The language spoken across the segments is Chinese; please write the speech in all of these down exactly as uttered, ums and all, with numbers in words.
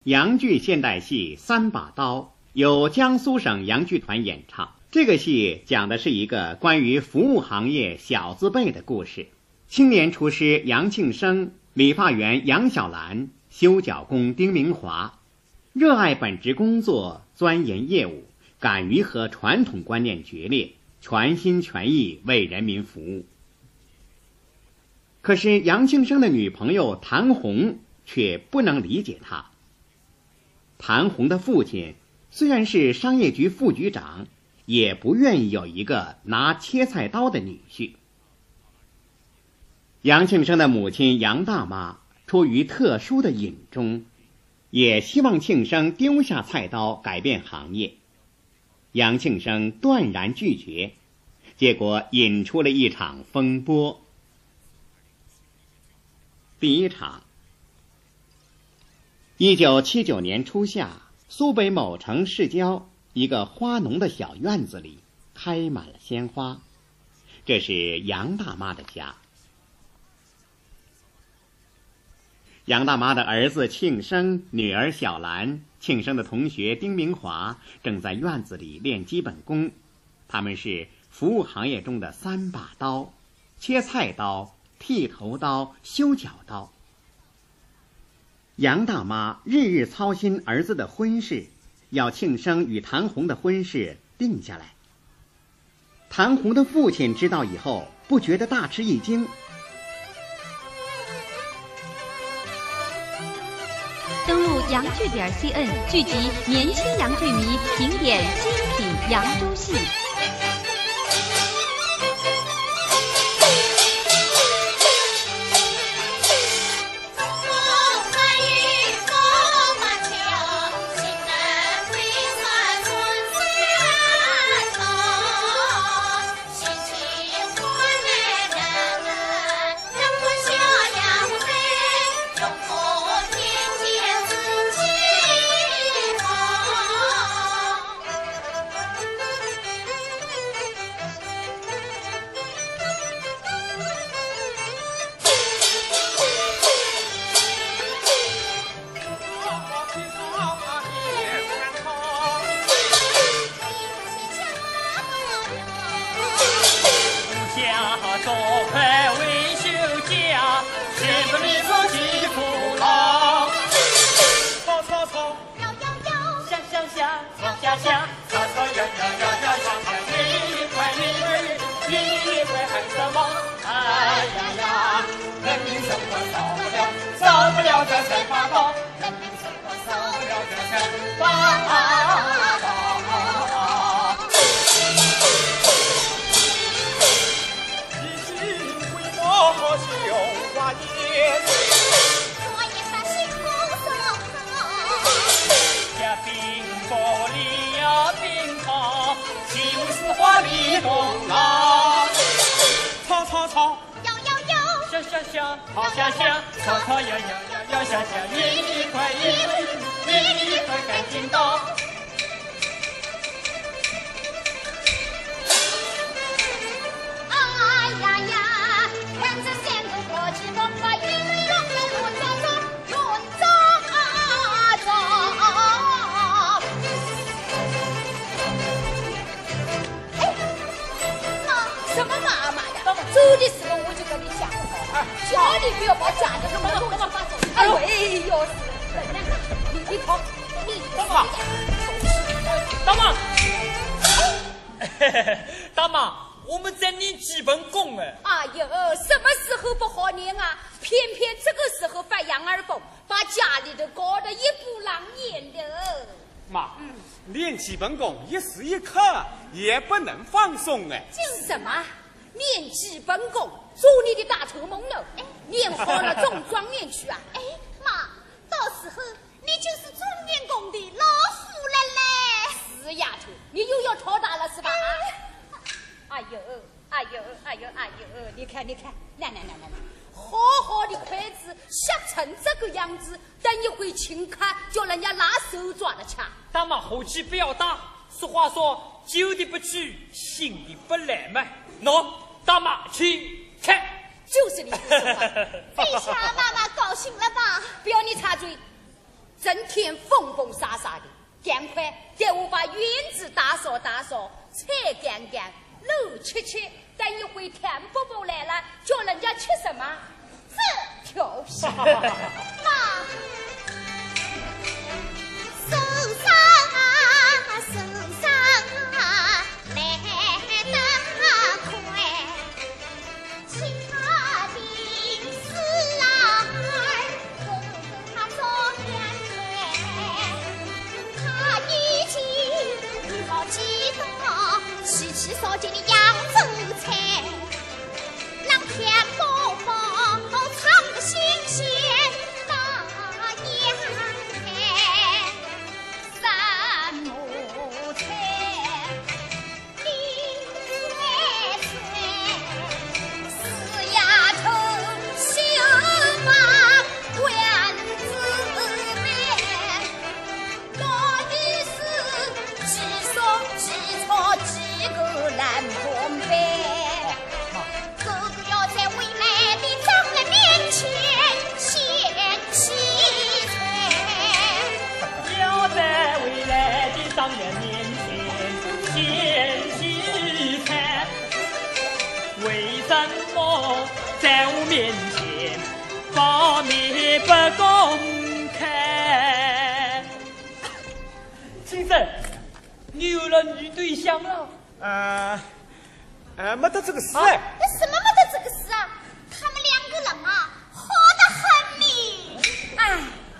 洋剧现代戏《三把刀》由江苏省洋剧团演唱。这个戏讲的是一个关于服务行业小字辈的故事。青年厨师杨庆生、理发员杨小兰、修脚工丁明华，热爱本职工作，钻研业务，敢于和传统观念决裂，全心全意为人民服务。可是杨庆生的女朋友谭红却不能理解他。谭红的父亲虽然是商业局副局长，也不愿意有一个拿切菜刀的女婿。杨庆生的母亲杨大妈出于特殊的隐衷，也希望庆生丢下菜刀改变行业。杨庆生断然拒绝，结果引出了一场风波。第一场，一九七九年初夏，苏北某城市郊一个花农的小院子里开满了鲜花，这是杨大妈的家。杨大妈的儿子庆生，女儿小兰，庆生的同学丁明华正在院子里练基本功。他们是服务行业中的三把刀：切菜刀、剃头刀、修脚刀。杨大妈日日操心儿子的婚事，要庆生与谭红的婚事定下来。谭红的父亲知道以后，不觉得大吃一惊。 登录洋剧点 C N， 聚集年轻洋剧迷，评点精品扬州戏。 基本功一时一刻也不能放松哎！ 什么？练基本功，做你的大头梦了？哎，练好了中状元去啊！ 哎，妈，到时候你就是状元宫的老夫人嘞！ 死丫头，你又要吵打了是吧？哎呦，哎呦，哎呦，哎呦！你看，你看，来来来来来，好好的筷子削成这个样子，等一会轻看，叫人家拿手抓了掐。 大妈火气不要大，俗话说旧的不去，新的不来嘛。喏，大妈去看， 就是你不说话。 这下妈妈高兴了吧？ 不要你插嘴， 整天疯疯傻傻的。赶快给我把院子打扫打扫，菜干干，肉切切。等一会田伯伯来了，叫人家吃什么？这调皮。 妈，手上啊，手上啊，来得快，其他的事啊，跟他做点快。他已经预好几道稀奇少见的扬州菜，让田伯伯尝个新鲜那样菜，三木菜、李水菜、四丫头绣马管子面，到底是几手几草几个烂pom饭。哥哥要在未来的丈人面前献喜菜， 要在未来的丈人面前献喜菜，为什么在我面前把面不公开？先生，你有了女对象了？ 呃，呃，没得这个事。 哎，什么没得这个事啊？他们两个人啊，好得很呢。 哎，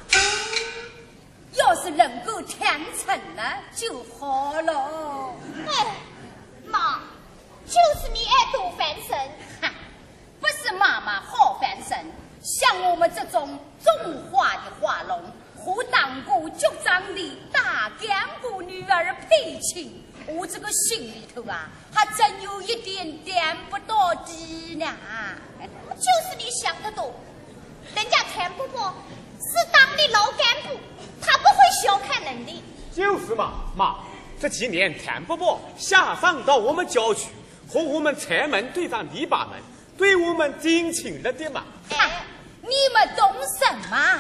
要是能够谈成了就好了。 哎，妈，就是你爱多翻身。 哈，不是妈妈好翻身，像我们这种中华的花农和当过局长的大干部女儿配亲，我这个心里头啊，还真有一点点不到底呢。 就是你想得多，人家田伯伯是党的老干部，他不会小看人的。 就是嘛，妈，这几年田伯伯下放到我们郊区，和我们柴门对上篱笆门，对我们挺亲了的嘛。 哎，你们懂什么？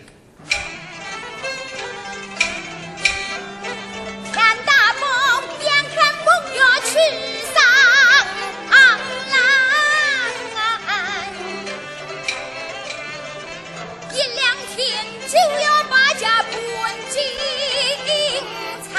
田大梦边看梦要去上岸，一两天就要把家搬进产。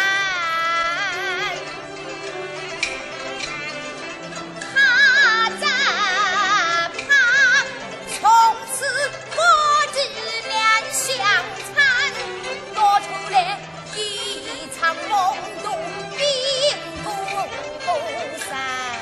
他在怕从此国之两相残，多出来一场梦动并不散。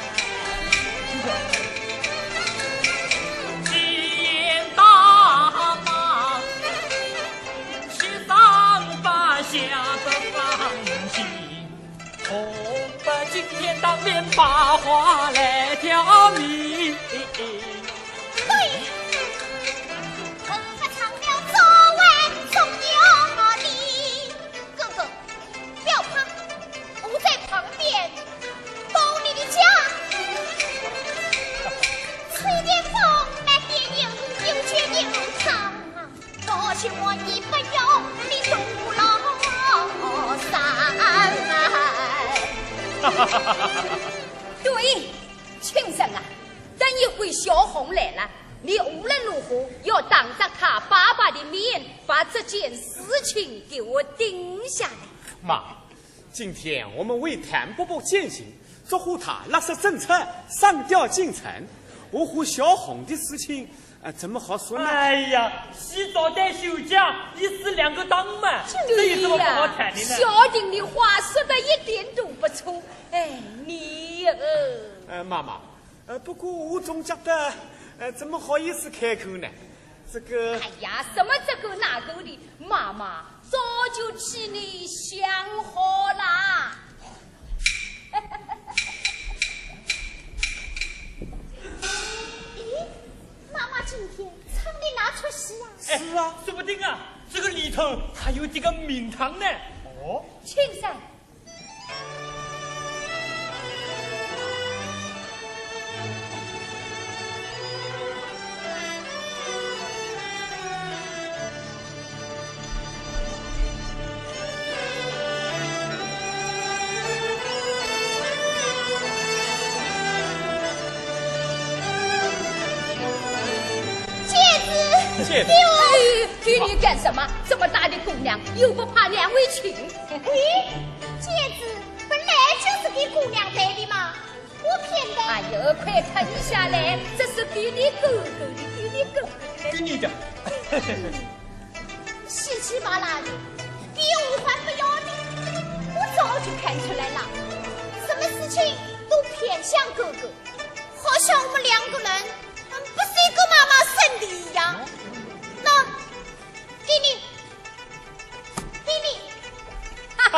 既言大骂，是上把下不放心，恐怕今天当面把话来挑明。 对，跟他唱了昨晚总有理。哥哥，不要怕，我在旁边保你的家。吹点风，来点油，又缺又长。多谢我一不用你独老三。 对，庆生啊，等一会小红来了，你无论如何要当着他爸爸的面，把这件事情给我定下来。 妈，今天我们为田伯伯践行，祝贺他落实政策，上调进城。我和小红的事情，呃，怎么好说呢？ 哎呀，洗澡带休假，一死两个当嘛，这有什么不好谈的呢？ 小丁的话说的一点都不错。哎，你呀、 呃，妈妈，呃，不过我总觉得，呃，怎么好意思开口呢？这个， 哎呀，什么这个那个的，妈妈早就替你想好啦。 咦，妈妈今天唱的哪出戏啊？ 是啊， 说不定啊，这个里头还有这个名堂呢。哦， 青山。 戒指。 哎，给你干什么？这么大的姑娘，又不怕娘委屈？ 喂，戒指本来就是给姑娘戴的嘛，我骗的。 哎呦，快看下来，这是给你哥哥的，给你哥哥的。 给你的。 稀奇巴拉的，给我还不要的，我早就看出来了，什么事情都偏向哥哥，好像我们两个人嗯不是一个妈妈生的一样。那给你，给你，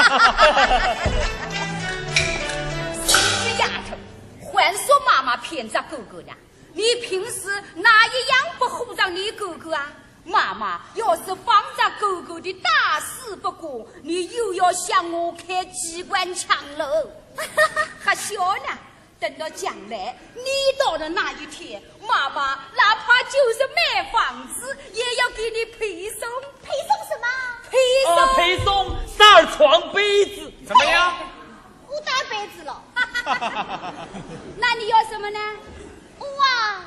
这丫头，还说妈妈骗咱哥哥呢？你平时哪一样不护着你哥哥啊？妈妈要是放着哥哥的大事不过，你又要向我开机关枪喽！还小呢，等到将来你到了那一天，妈妈哪怕就是卖房子，也要给你陪送。 陪送什么？ 陪送、 啊，陪送十二床被子， 怎么样？ 我打被子了。 那你要什么呢？ 我啊，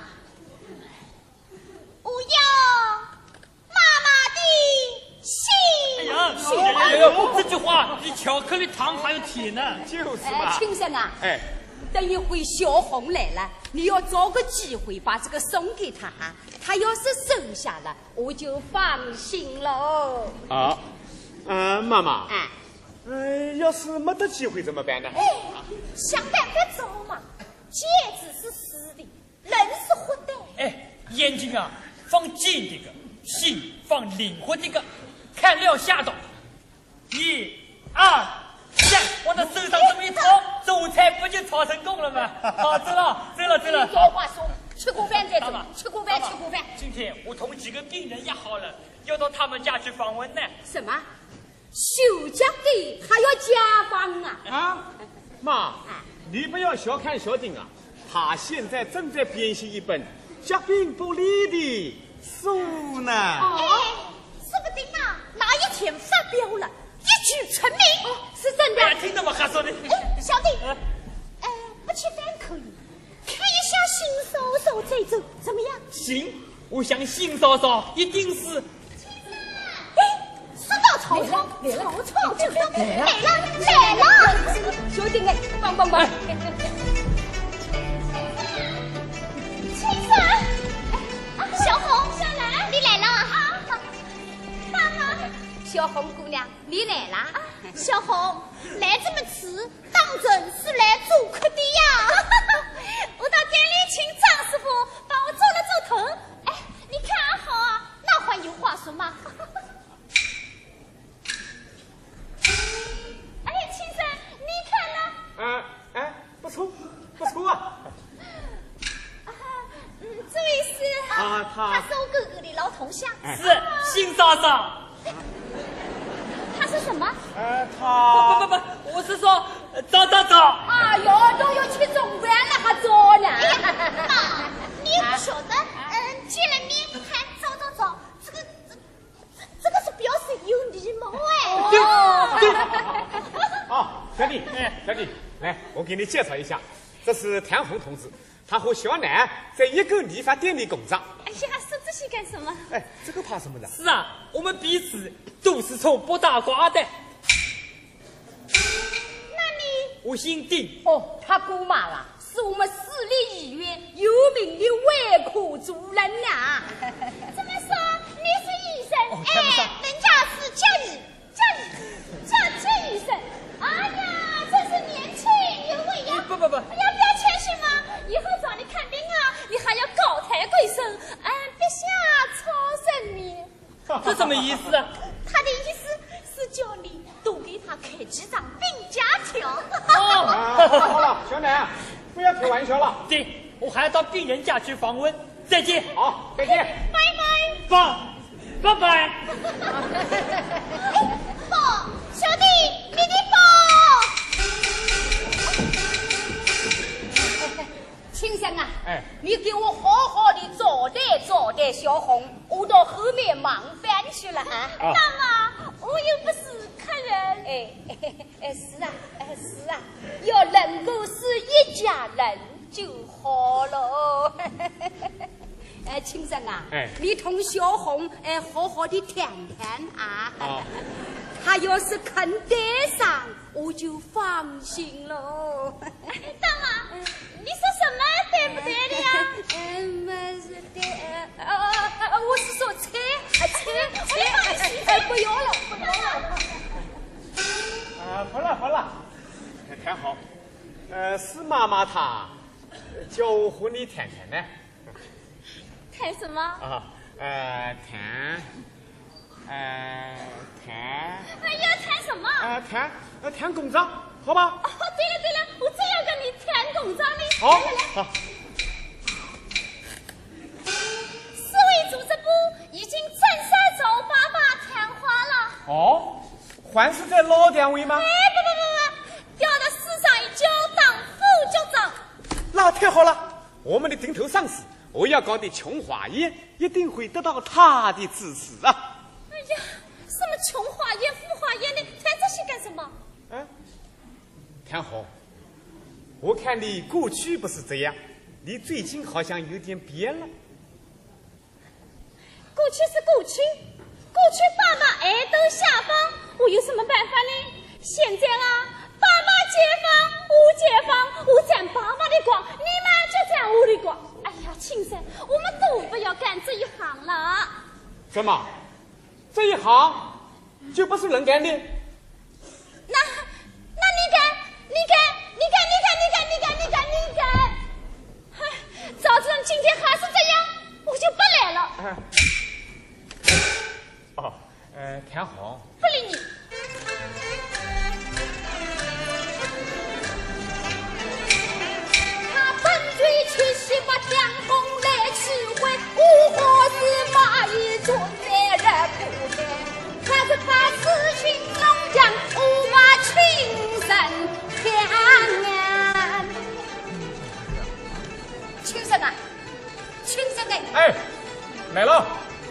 我要妈妈的心。 哎呀，哎呀，这句话比巧克力糖还有甜呢。 就是哎， 嘛。 青生啊， 哎， 等一会小红来了，你要找个机会把这个送给他哈。他要是收下了，我就放心喽。 好，嗯，妈妈， 哎， 嗯，要是没得机会怎么办呢？ 哎，想办法找嘛。戒指是死的，人是活的。 哎，眼睛啊放尖的个，心放灵活的个，看了吓到。一、二、三，往那手上这么一套，走菜不就炒成功了吗？好，走了，走了，走了。 有话说，吃过饭再走。吃过饭，吃过饭。 今天我同几个病人约好了，要到他们家去访问呢。 什么？休假的还要加班啊？ 啊，妈，你不要小看小丁啊，他现在正在编写一本疾病不利的书呢。 哎，说不定啊，哪一天发表了，一举成名。 哦，是真的。 哎呀，听到我瞎说的。 哎，小弟，呃，不吃饭可以，看一下新手手这走怎么样？ 行，我想新嫂嫂一定是。 哎，说到曹操，曹操就到来了，来了。 小丁哎，帮帮忙。 青山，小红，小兰，你来了啊！妈妈， 小红姑娘，你来啦！ 小红，来这么迟，当真是来做客的呀！我到店里请张师傅帮我做了做头。哎，你看好啊，那还有话说吗？哎，青山，你看呢？ 啊，哎，不错，不错啊。 嗯，这位是啊他他是我哥哥的老同乡。 是新嫂嫂。 他是什么？ 呃， 不他不不不，我是说找找找。 哎呦，都要去中饭了还找呢？ 妈，你也不晓得，嗯，见了面还找找找，这个这这这个是表示有礼貌哎。 啊，小弟，哎，小弟，来，我给你介绍一下，这是谭红同志，他和小南在一个理发店里工作。 哎呀，说这些干什么？ 哎，这个怕什么呢？ 是啊，我们彼此都是从北大瓜的。 那你我姓丁。 哦，他姑妈啦，是我们市立医院有名的外科主任呐。 这么说你是医生？ 哦看不上哎，人家是家医，家医，家家医生。哎呀，真是年轻有为呀！ 不不不， 要不要谦虚吗？以后找你看病啊，你还要高抬贵手，嗯，别下超生面。 这什么意思啊？ 他的意思是叫你多给他开几张病假条。 哦， 啊，好了，小南，不要开玩笑了。 对，我还要到病人家去访问。再见。 好，再见。 拜拜。 爸，拜拜。 宝，小弟，你的宝。 青生啊， 哎， 你给我好好的招待招待小红，我到后面忙饭去了啊。 妈妈，我又不是客人。 哎哎是啊，哎是啊，要能够是一家人就好喽。 哎，青生啊， 哎， 你同小红哎好好的谈谈啊。 哦， 他要是肯得上，我就放心喽。 大妈，你说什么对不对的呀？ 嗯，不是的，呃呃，我是说车，车，车，哎，不要了，不要了。 啊，好了好了，谈好。呃，是妈妈她叫我和你谈谈呢。 谈什么？ 啊，呃，谈，呃，谈。 哎呀，谈什么？ 啊，谈，呃，谈公章，好吧？ 哦，对了对了，我正要跟你谈公章呢。 好， 来来来， 好。 市委组织部已经正式找爸爸谈话了。 哦，还是在老单位吗？ 哎，不不不不，调到市上一交当副局长。 那太好了，我们的顶头上司欧阳高的琼华宴一定会得到他的支持啊！ 哎呀，什么琼华宴、富华宴的，谈这些干什么？ 嗯，谈好。我看你过去不是这样，你最近好像有点变了。 过去是过去，过去爸爸爱斗下放，我有什么办法呢？现在啊，爸妈解放，我解放，我占爸妈的光，你们就占我的光。哎呀，青山，我们都不要干这一行了。 什么？这一行就不是人干的？ 那那你干，你干，你干，你干，你干，你干，你干，你干。哎，早知道今天还是这样，我就不来了。 啊、哦，呃，谈好。 不理你。 他本罪去西把天公来吃回，我何是蚂蚁存在人不见？可是他私情龙江，我把情深偏安。青生啊，青生哎， 哎，来了。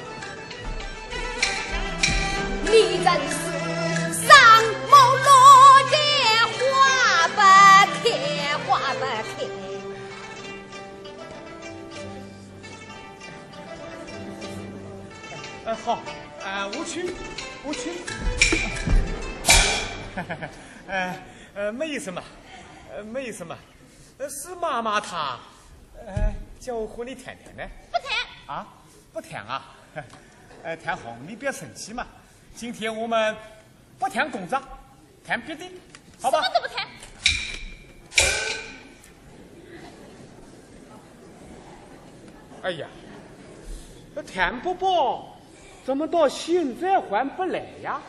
你真是上某落的花不开，花不开。 呃，好，呃，我去，我去。呃呃，没什么，呃，没什么，呃，是妈妈她，呃，叫我和你谈谈呢。 不谈。 啊，不谈啊。呃，谈好，你不要生气嘛。今天我们不谈公章，谈别的，好吧？ 什么都不谈。 哎呀，这谭伯伯怎么到现在还不来呀？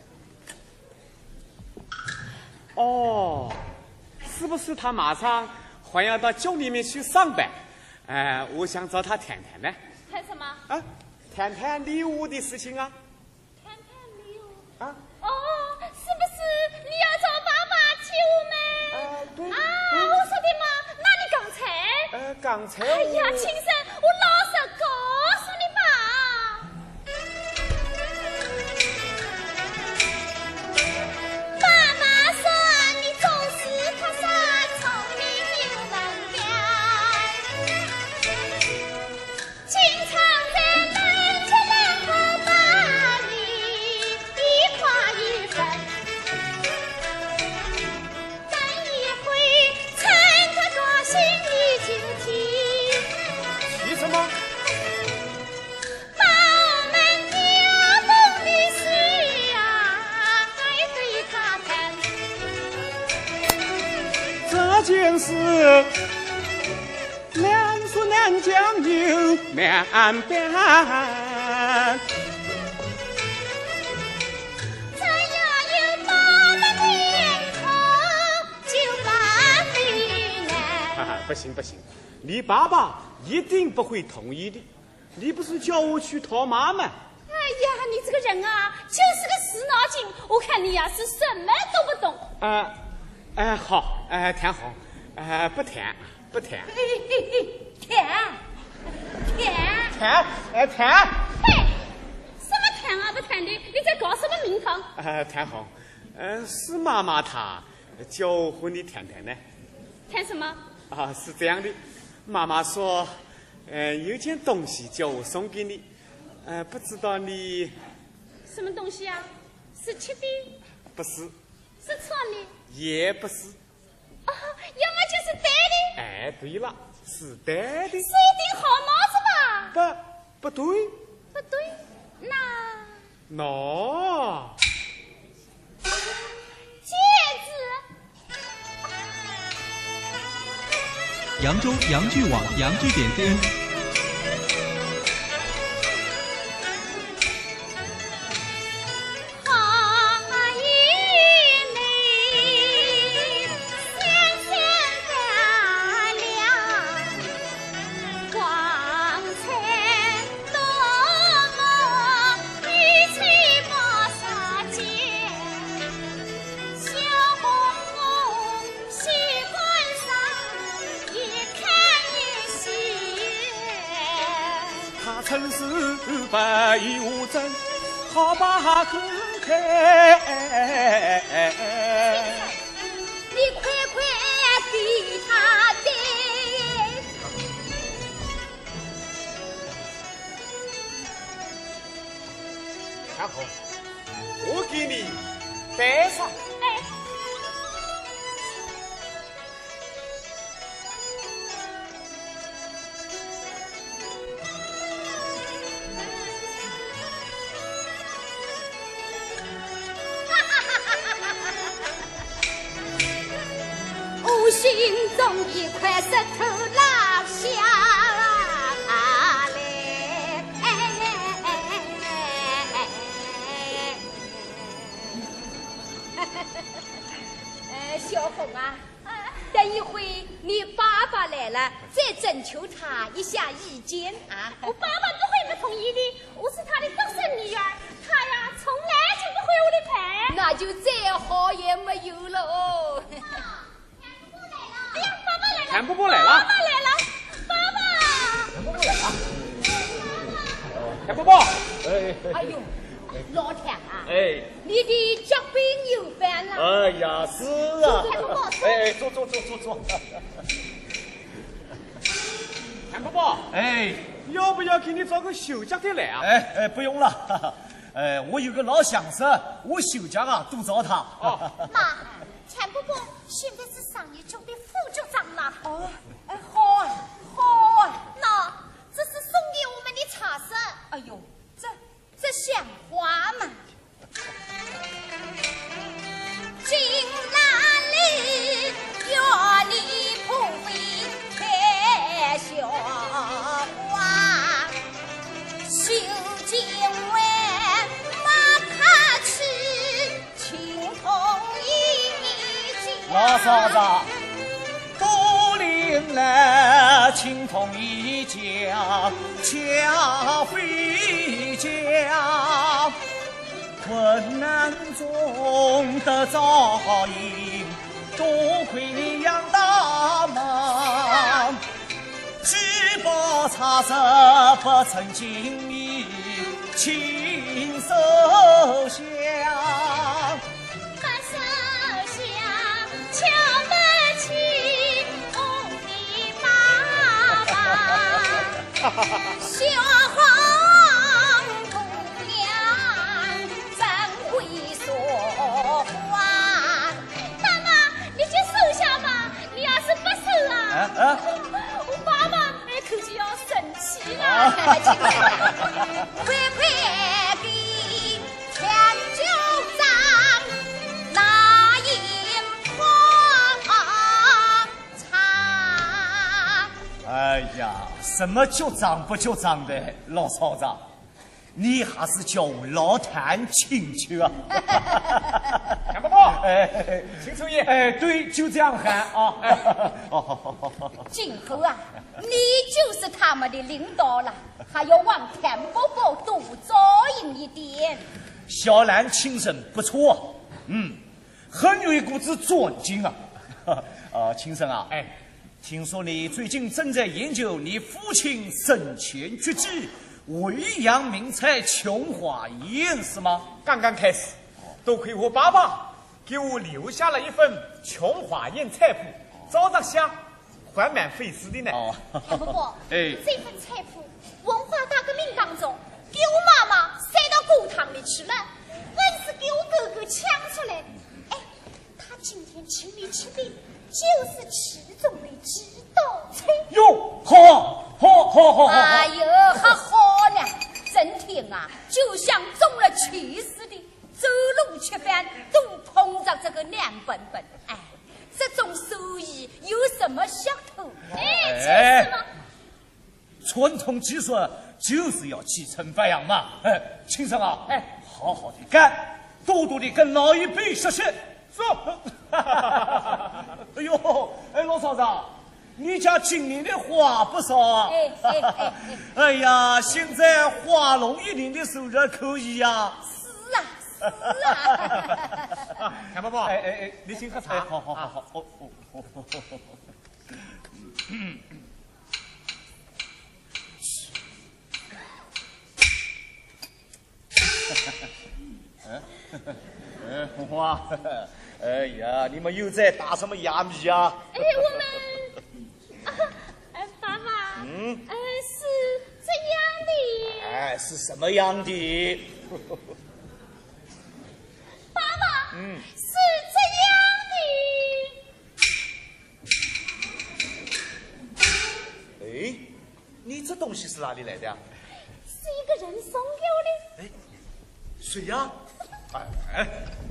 哦，是不是他马上还要到局里面去上班？哎、呃，我想找他谈谈呢。 谈什么？ 啊，谈谈礼物的事情啊。 谈谈礼物。 啊。 哦，是不是你要找爸爸替我们？ 啊，对。 啊，我说的嘛，那你刚才？ 呃，刚才。 哎呀，青山，我老实告诉你吧。妈妈说你做事可是聪明又能干，经常在人前然后把你一夸一分，等一回参加个心里就提。 提什么？ 把我们家中的事啊，还对他谈。 这件事难说难讲又难办。 只要有爸爸点头，就把非难。 哈哈，不行不行，你爸爸一定不会同意的。你不是叫我去讨妈吗？ 哎呀，你这个人啊，就是个死脑筋。我看你呀、是什么都不懂。 啊，哎、好，哎、谈好，哎、不谈，不谈， 谈谈谈，哎、谈， 嘿，什么谈啊不谈的？你在搞什么名堂？ 呃，谈好，呃，是妈妈她叫我和你谈谈呢。 谈什么？ 啊，是这样的，妈妈说呃，有件东西叫我送给你，呃，不知道你什么东西啊？是吃的？ 不是。 是穿的？ 也不是。 哦，要么就是戴的。 哎，对了，是戴的。是一顶好帽子吧？ 不，不对。 不对，那喏， 戒指。 扬州扬剧网扬剧点 C N。 曾是白无真，好把可开。 你快快给他戴。 然后我给你戴上。 哎。心中一块石头落下来，呃，小红啊，等一会你爸爸来了，再征求他一下意见啊。我爸爸不会不同意的，我是他的独生女儿，他呀从来就不会我的牌。那就再好也没有了哦。哎呀，爸爸来了！ 谭伯伯来了！ 爸爸来了！爸爸！ 谭伯伯来了！谭伯伯！ 哎，哎呦，老谭啊！ 哎， 你的脚背扭翻了！ 哎呀，是啊！ 谭伯伯， 哎，坐坐坐坐坐。谭伯伯， 哎， 要不要给你找个休假的来啊？ 哎哎，不用了。哎，我有个老相识，我休假啊都找他。 哦， 妈，谭伯伯现在是商业中的副局长了。 哦，哎，好啊，好啊。 那这是送给我们的茶色。 哎呦，这这像话吗？ 进哪里月里不会开笑话，修建完马卡吃，情同意见。 老嫂子，不领来情同意家，家回家。困难中得照应，多亏杨大妈。只把茶色不曾经意，亲手下。 把手下瞧不起我的爸爸，小红姑娘真会说话。妈妈，你就收下吧，你要是不收啊， 啊啊我爸爸哎可就要生气了。快快给田九长拿一筐茶。 哎呀，什么局长不局长的，老嫂子，你还是叫我老谭请去啊！ 谭伯伯， 哎， 请抽烟。 哎，对，就这样喊啊！哦，好好好好。 今后啊，你就是他们的领导了，还要往谭伯伯多照应一点。 小兰亲生不错，嗯，很有一股子尊敬啊。啊，亲生啊， 哎， 听说你最近正在研究你父亲生前绝技维扬名菜琼花宴是吗？ 刚刚开始，多亏我爸爸给我留下了一份琼花宴菜谱，照着下， 还蛮费事的呢。 哦， 谭伯伯， 哎， 这份财富，文化大革命当中，给我妈妈塞到锅汤里去了，硬是给我哥哥抢出来。哎，他今天请你吃的，就是其中的指导菜。 哟，好，好，好，好，好。 哎呦，还好呢！真听啊，就像中了气似的，走路吃饭都碰着这个凉本本。哎，这种手艺有什么噱头？ 哎，就是嘛。 传统技术就是要继承发扬嘛。哎，亲生啊，哎，好好的干，多多的跟老一辈学习。是。哎呦，哎，老嫂子，你家今年的花不少啊。 哎哎哎哎。 哎呀，现在花农一年的收入可以呀。 是啊，是啊。 谭伯伯， 哎哎哎， 你先喝茶。 哎，好好好好，哦哦哦哦哦。嗯。哎，红花，哎呀，你们又在打什么哑谜啊？ 哎，我们，啊，哎，爸爸， 嗯， 呃，是这样的。 哎，是什么样的？ 爸爸， 嗯， 是这样的。 哎，你这东西是哪里来的呀？ 是一个人送给我的。 哎，谁呀？哎哎，